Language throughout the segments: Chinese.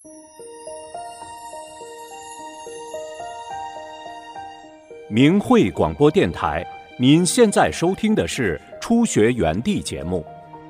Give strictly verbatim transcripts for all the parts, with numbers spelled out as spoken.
明慧广播电台，您现在收听的是初学园地节目。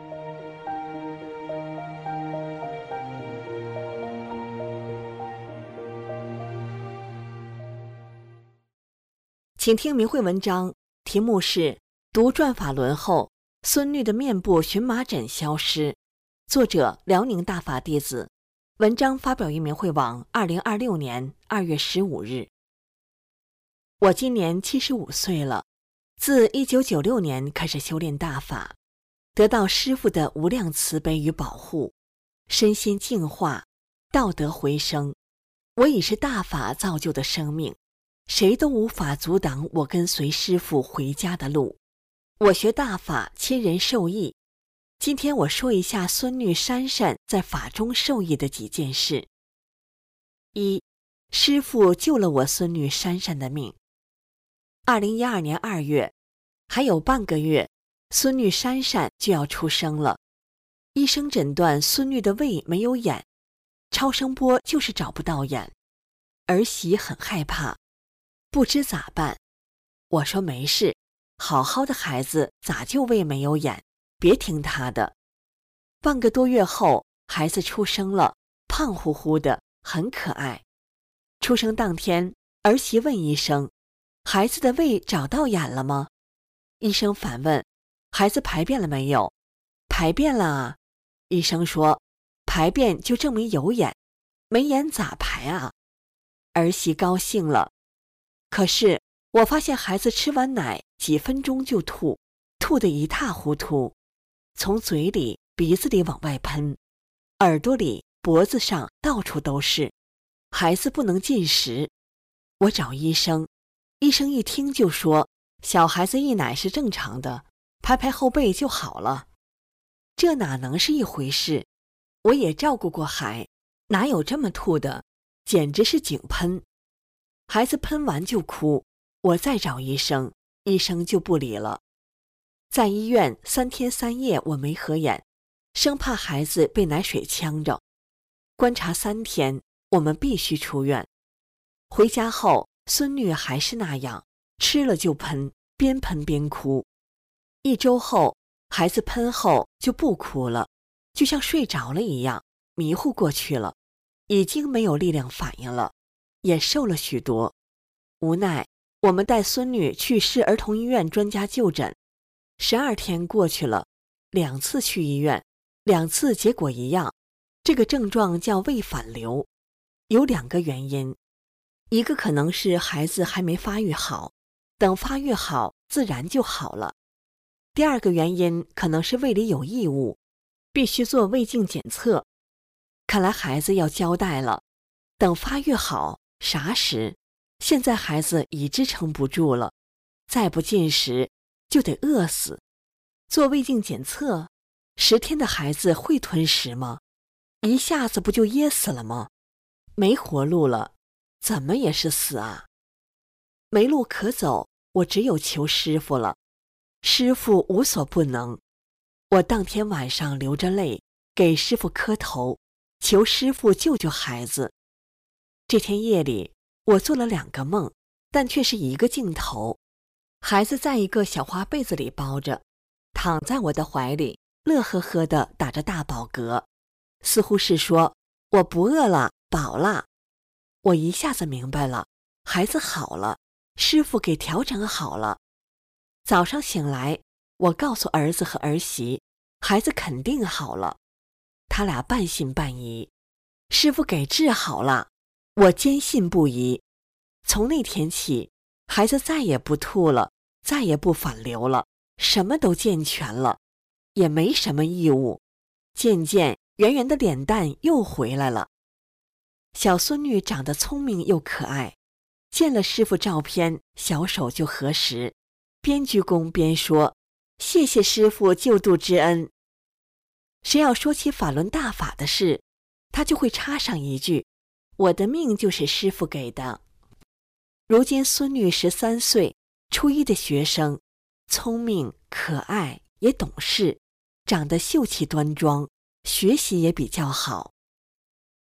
请听明慧文章，题目是读转法轮后，孙女的面部荨麻疹消失，作者辽宁大法弟子。文章发表于明慧网二零二六年二月十五日。我今年七十五岁了，自一九九六年开始修炼大法，得到师父的无量慈悲与保护，身心净化，道德回升。我已是大法造就的生命，谁都无法阻挡我跟随师父回家的路。我学大法，亲人受益。今天我说一下孙女珊珊在法中受益的几件事。一，师父救了我孙女珊珊的命。二零一二年二月，还有半个月，孙女珊珊就要出生了。医生诊断孙女的胃没有眼，超声波就是找不到眼。儿媳很害怕，不知咋办。我说没事，好好的孩子咋就胃没有眼，别听他的。半个多月后，孩子出生了，胖乎乎的，很可爱。出生当天，儿媳问医生，孩子的胃找到眼了吗？医生反问，孩子排便了没有？排便了啊。医生说，排便就证明有眼，没眼咋排啊？儿媳高兴了。可是我发现孩子吃完奶几分钟就吐，吐得一塌糊涂，从嘴里鼻子里往外喷，耳朵里脖子上到处都是，孩子不能进食。我找医生，医生一听就说，小孩子溢奶是正常的，拍拍后背就好了。这哪能是一回事？我也照顾过孩，哪有这么吐的，简直是井喷。孩子喷完就哭，我再找医生，医生就不理了。在医院三天三夜我没合眼，生怕孩子被奶水呛着。观察三天，我们必须出院。回家后，孙女还是那样，吃了就喷，边喷边哭。一周后，孩子喷后就不哭了，就像睡着了一样，迷糊过去了，已经没有力量反应了，也瘦了许多。无奈，我们带孙女去市儿童医院专家就诊。十二天过去了，两次去医院，两次结果一样，这个症状叫胃反流。有两个原因，一个可能是孩子还没发育好，等发育好自然就好了。第二个原因可能是胃里有异物，必须做胃镜检测。看来孩子要交代了，等发育好，啥时？现在孩子已支撑不住了，再不进食就得饿死。做胃镜检测，十天的孩子会吞食吗？一下子不就噎死了吗？没活路了，怎么也是死啊！没路可走，我只有求师父了。师父无所不能。我当天晚上流着泪给师父磕头，求师父救救孩子。这天夜里，我做了两个梦，但却是一个镜头。孩子在一个小花被子里包着，躺在我的怀里，乐呵呵地打着大饱嗝，似乎是说我不饿了，饱了。我一下子明白了，孩子好了，师父给调整好了。早上醒来，我告诉儿子和儿媳，孩子肯定好了。他俩半信半疑，师父给治好了，我坚信不疑。从那天起，孩子再也不吐了，再也不反流了，什么都健全了，也没什么异物。渐渐，圆圆的脸蛋又回来了。小孙女长得聪明又可爱，见了师父照片，小手就合十，边鞠躬边说：“谢谢师父救度之恩。”谁要说起法轮大法的事，他就会插上一句：“我的命就是师父给的。”如今孙女十三岁，初一的学生，聪明可爱，也懂事，长得秀气端庄，学习也比较好。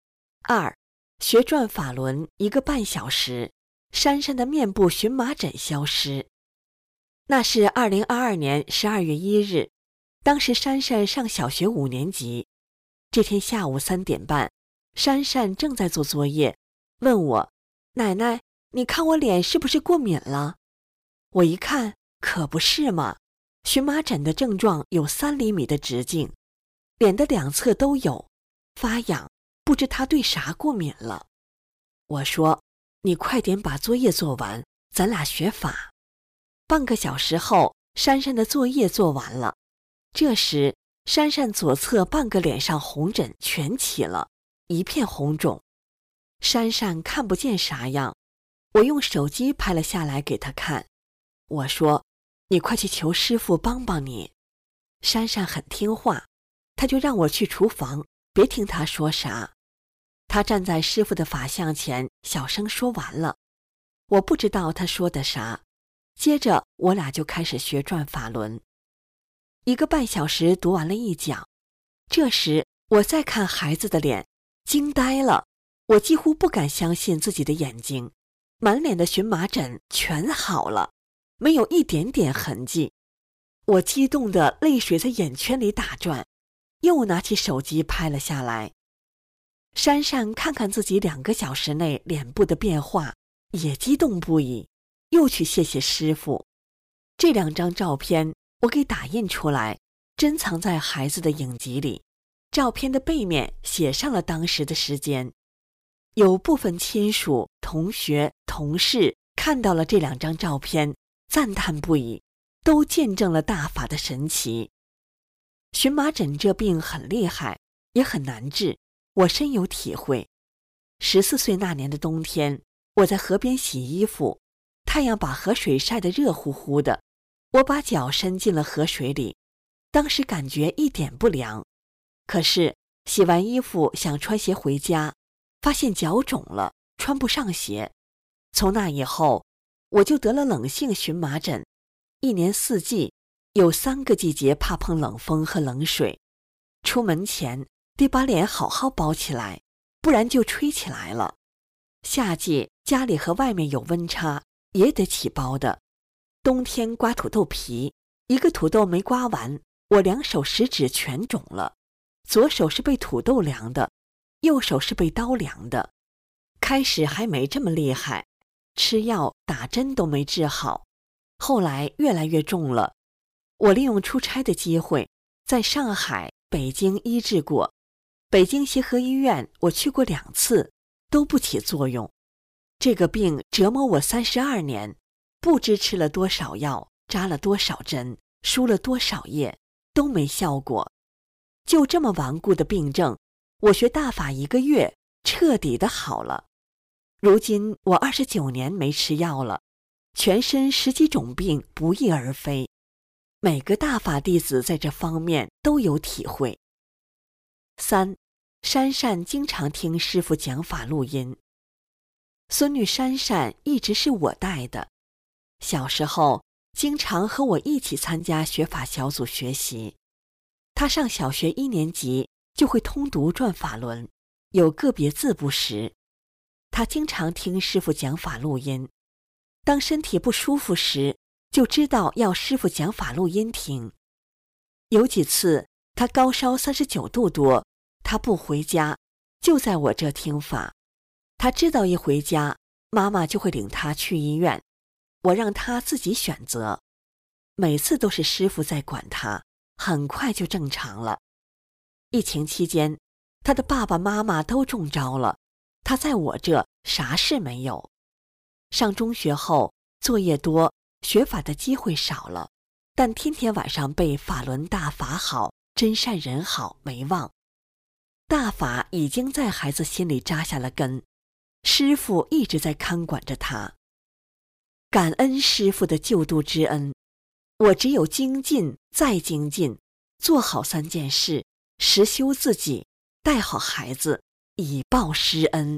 二，学转法轮一个半小时，珊珊的面部荨麻疹消失。那是二零二二年十二月一日，当时珊珊上小学五年级。这天下午三点半，珊珊正在做作业，问我：“奶奶，你看我脸是不是过敏了？”我一看，可不是嘛，荨麻疹的症状有三厘米的直径，脸的两侧都有，发痒，不知她对啥过敏了。我说：“你快点把作业做完，咱俩学法。”半个小时后，珊珊的作业做完了。这时，珊珊左侧半个脸上红疹全起了，一片红肿。珊珊看不见啥样，我用手机拍了下来给她看。我说：“你快去求师傅帮帮你。”珊珊很听话，她就让我去厨房，别听她说啥。她站在师傅的法像前，小声说完了。我不知道她说的啥。接着我俩就开始学转法轮，一个半小时读完了一讲。这时我再看孩子的脸，惊呆了，我几乎不敢相信自己的眼睛，满脸的荨麻疹全好了，没有一点点痕迹。我激动的泪水在眼圈里打转，又拿起手机拍了下来。珊珊看看自己两个小时内脸部的变化，也激动不已，又去谢谢师傅。这两张照片我给打印出来，珍藏在孩子的影集里。照片的背面写上了当时的时间。有部分亲属、同学、同事看到了这两张照片，赞叹不已，都见证了大法的神奇。荨麻疹这病很厉害，也很难治，我深有体会。十四岁那年的冬天，我在河边洗衣服，太阳把河水晒得热乎乎的，我把脚伸进了河水里，当时感觉一点不凉。可是洗完衣服想穿鞋回家，发现脚肿了，穿不上鞋。从那以后，我就得了冷性荨麻疹，一年四季有三个季节怕碰冷风和冷水，出门前得把脸好好包起来，不然就吹起来了。夏季家里和外面有温差，也得起包的。冬天刮土豆皮，一个土豆没刮完，我两手食指全肿了，左手是被土豆凉的，右手是被刀凉的。开始还没这么厉害，吃药打针都没治好，后来越来越重了。我利用出差的机会，在上海、北京医治过。北京协和医院我去过两次，都不起作用。这个病折磨我三十二年，不知吃了多少药，扎了多少针，输了多少液，都没效果。就这么顽固的病症，我学大法一个月，彻底的好了。如今我二十九年没吃药了，全身十几种病不翼而飞。每个大法弟子在这方面都有体会。三，珊珊经常听师父讲法录音。孙女珊珊一直是我带的，小时候经常和我一起参加学法小组学习。她上小学一年级就会通读转法轮，有个别字不识。她经常听师父讲法录音，当身体不舒服时，就知道要师父讲法录音听。有几次她高烧三十九度多，她不回家，就在我这听法。她知道一回家，妈妈就会领她去医院，我让她自己选择。每次都是师父在管她，很快就正常了。疫情期间，她的爸爸妈妈都中招了，她在我这啥事没有。上中学后，作业多，学法的机会少了，但天天晚上背法轮大法好，真善人好没忘。大法已经在孩子心里扎下了根，师父一直在看管着他。感恩师父的救度之恩，我只有精进再精进，做好三件事，实修自己，带好孩子，以报师恩。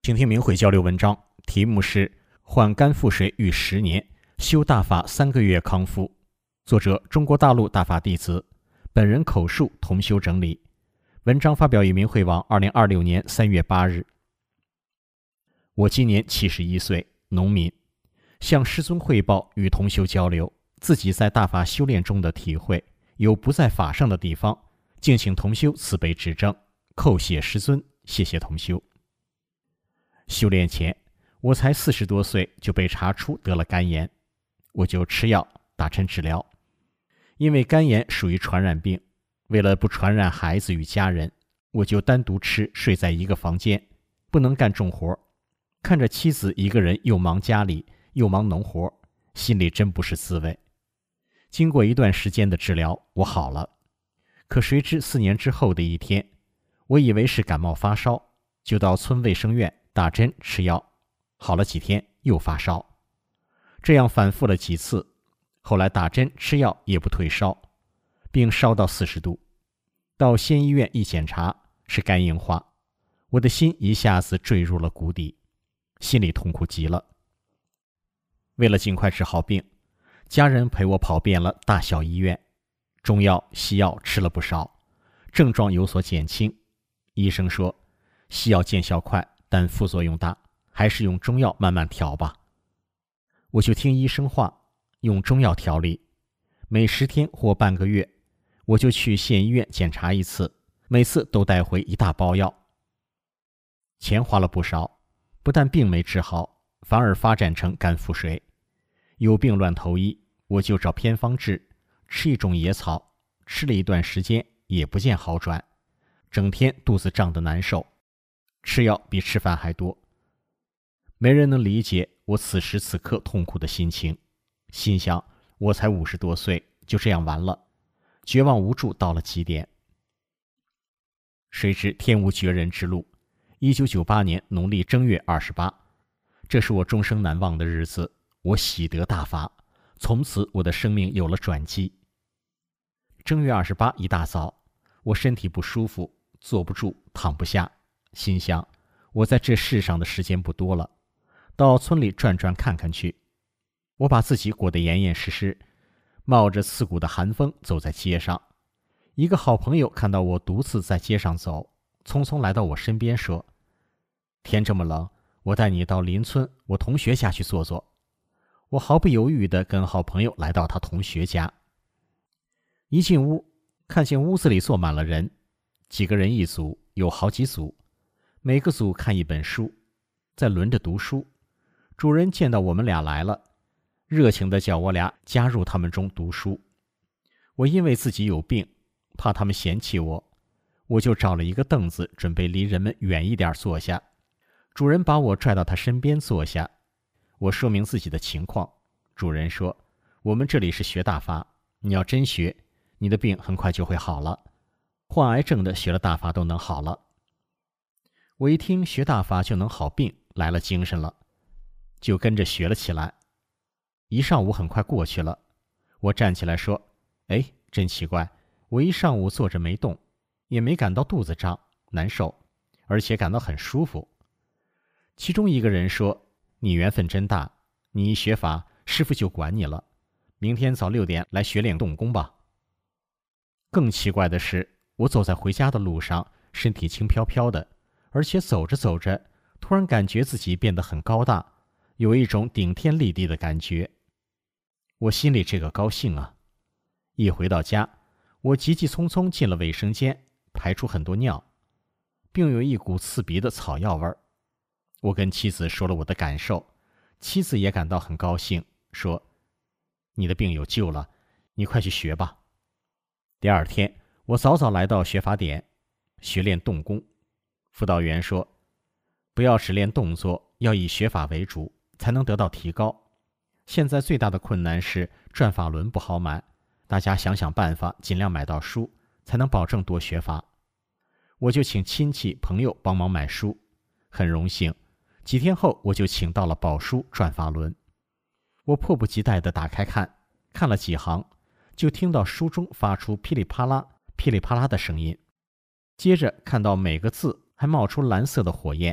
请听明慧交流文章，题目是患肝腹水逾十年，修大法三个月康复。作者中国大陆大法弟子，本人口述，同修整理。文章发表于明慧网二零二六年三月八日。我今年七十一岁，农民，向师尊汇报与同修交流自己在大法修炼中的体会，有不在法上的地方，敬请同修慈悲指正，叩谢师尊，谢谢同修。修炼前，我才四十多岁就被查出得了肝炎，我就吃药打针治疗。因为肝炎属于传染病，为了不传染孩子与家人，我就单独吃，睡在一个房间，不能干重活。看着妻子一个人又忙家里又忙农活，心里真不是滋味。经过一段时间的治疗，我好了。可谁知四年之后的一天，我以为是感冒发烧，就到村卫生院打针吃药，好了几天又发烧，这样反复了几次。后来打针吃药也不退烧，并烧到四十度。到县医院一检查，是肝硬化，我的心一下子坠入了谷底，心里痛苦极了。为了尽快治好病，家人陪我跑遍了大小医院，中药西药吃了不少，症状有所减轻。医生说西药见效快，但副作用大，还是用中药慢慢调吧。我就听医生话，用中药调理，每十天或半个月我就去县医院检查一次，每次都带回一大包药。钱花了不少，不但病没治好，反而发展成肝腹水。有病乱投医，我就找偏方治，吃一种野草，吃了一段时间也不见好转，整天肚子胀得难受，吃药比吃饭还多。没人能理解我此时此刻痛苦的心情，心想我才五十多岁，就这样完了，绝望无助到了极点。谁知天无绝人之路，一九九八年农历正月二十八，这是我终生难忘的日子，我喜得大法，从此我的生命有了转机。正月二十八一大早，我身体不舒服，坐不住，躺不下，心想我在这世上的时间不多了，到村里转转看看去。我把自己裹得严严实实，冒着刺骨的寒风走在街上。一个好朋友看到我独自在街上走，匆匆来到我身边说，天这么冷，我带你到邻村我同学家去坐坐。我毫不犹豫地跟好朋友来到他同学家。一进屋，看见屋子里坐满了人，几个人一组，有好几组，每个组看一本书，在轮着读书。主人见到我们俩来了，热情地叫我俩加入他们中读书。我因为自己有病，怕他们嫌弃我，我就找了一个凳子，准备离人们远一点坐下。主人把我拽到他身边坐下，我说明自己的情况。主人说，我们这里是学大法，你要真学，你的病很快就会好了，患癌症的学了大法都能好了。我一听学大法就能好病，来了精神了，就跟着学了起来。一上午很快过去了，我站起来说，哎，真奇怪，我一上午坐着没动，也没感到肚子胀难受，而且感到很舒服。其中一个人说，你缘分真大，你一学法，师父就管你了，明天早六点来学练动功吧。更奇怪的是，我走在回家的路上，身体轻飘飘的，而且走着走着，突然感觉自己变得很高大，有一种顶天立地的感觉。我心里这个高兴啊！一回到家，我急急匆匆进了卫生间，排出很多尿，并有一股刺鼻的草药味儿。我跟妻子说了我的感受，妻子也感到很高兴，说，你的病有救了，你快去学吧。第二天，我早早来到学法点，学练动功。辅导员说，不要只练动作，要以学法为主，才能得到提高。现在最大的困难是转法轮不好买，大家想想办法，尽量买到书，才能保证多学法。我就请亲戚朋友帮忙买书，很荣幸，几天后我就请到了宝书转法轮。我迫不及待地打开看，看了几行，就听到书中发出噼里啪啦噼里啪啦的声音，接着看到每个字还冒出蓝色的火焰，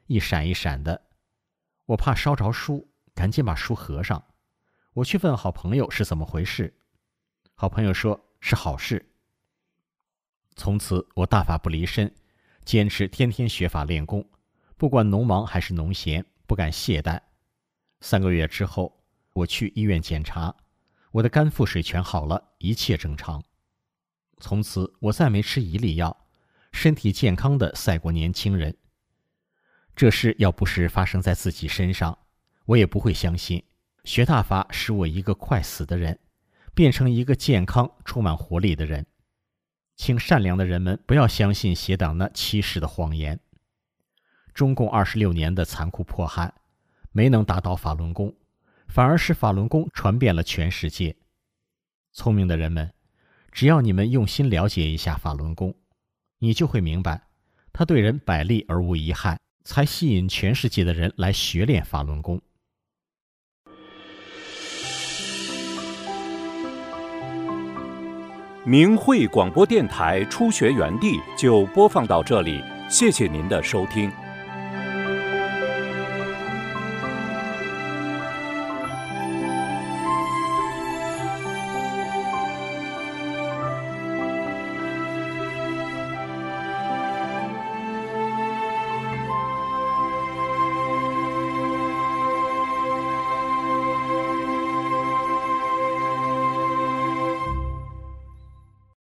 一闪一闪的。我怕烧着书，赶紧把书合上。我去问好朋友是怎么回事，好朋友说是好事。从此我大法不离身，坚持天天学法练功，不管农忙还是农闲，不敢懈怠。三个月之后，我去医院检查，我的肝腹水全好了，一切正常。从此我再没吃一粒药，身体健康的赛过年轻人。这事要不是发生在自己身上，我也不会相信学大法使我一个快死的人变成一个健康充满活力的人。请善良的人们不要相信邪党那欺世的谎言。中共二十六年的残酷迫害没能打倒法轮功，反而使法轮功传遍了全世界。聪明的人们，只要你们用心了解一下法轮功，你就会明白，它对人百利而无一害，才吸引全世界的人来学练法轮功。 明慧广播电台初学园地就播放到这里，谢谢您的收听。